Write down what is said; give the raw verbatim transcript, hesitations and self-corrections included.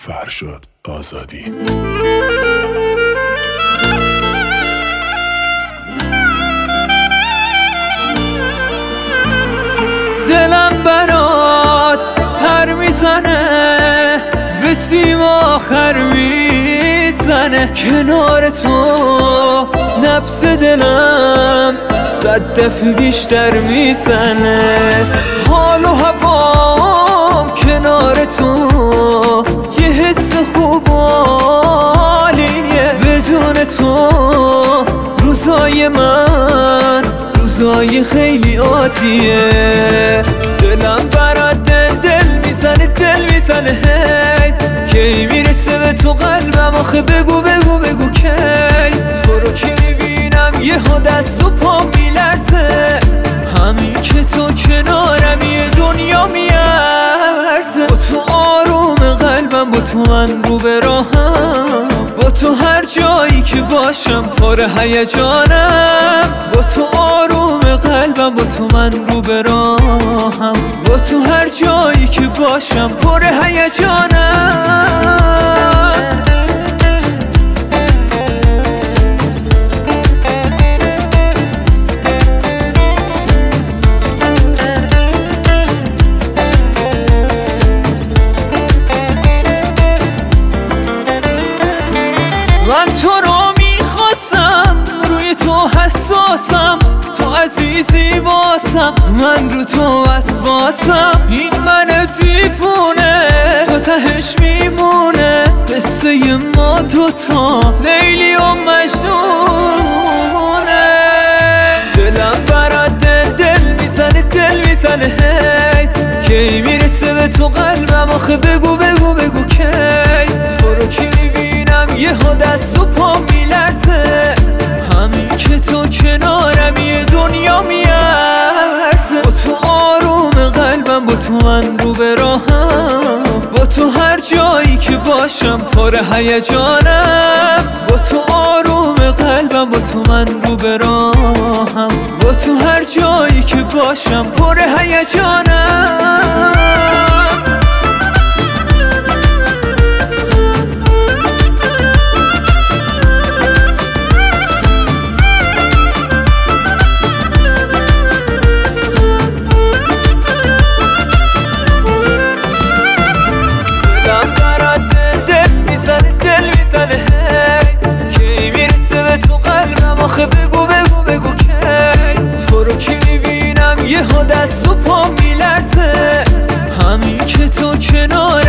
فرشاد آزادی. دلم برات پر میزنه، به سیم آخر میزنه، کنار تو نبض دلم صد دفعه بیشتر میزنه. حال و هوام کنار تو یه حس خوب و عالیه، بدون تو روزای من روزای خیلی عادیه. دلم برات دل دل میزنه دل میزنه هی، کی میرسه به تو قلبم آخه بگو بگو بگو کی. تو رو که میبینم یهو دست و پا میلرزه، همین که تو کنارم یه دنیا میارزه. با تو آروم قلبم، با تو من رو به راهم، با تو هر جایی که باشم پر هیجانم. با تو آروم قلبم، با تو من رو به راهم، با تو هر جایی که باشم پر هیجانم. من تو رو میخواستم، روی تو حساسم، تو عزیزی واسم، من رو تو وسواسم. این من دیوونه تو تهش میمونه، قصه ما دوتا لیلی و مجنونه. دلم برات دل دل میزنه دل میزنه هی، کی میرسه به تو قلبم آخه بگو بگو بگو کی. تو رو که میبینم یهو دست و پا میلرزه، همین که تو کنارم یه دنیا میارزه. با تو آروم قلبم، با تو من رو به راهم، با تو هر جایی که باشم پر هیجانم. با تو آروم قلبم، با تو من رو به راهم، با تو هر جایی که باشم پر هیجانم. آخه بگو بگو بگو کی. تو رو که میبینم یهو دست و پا میلرزه، همین که تو کنار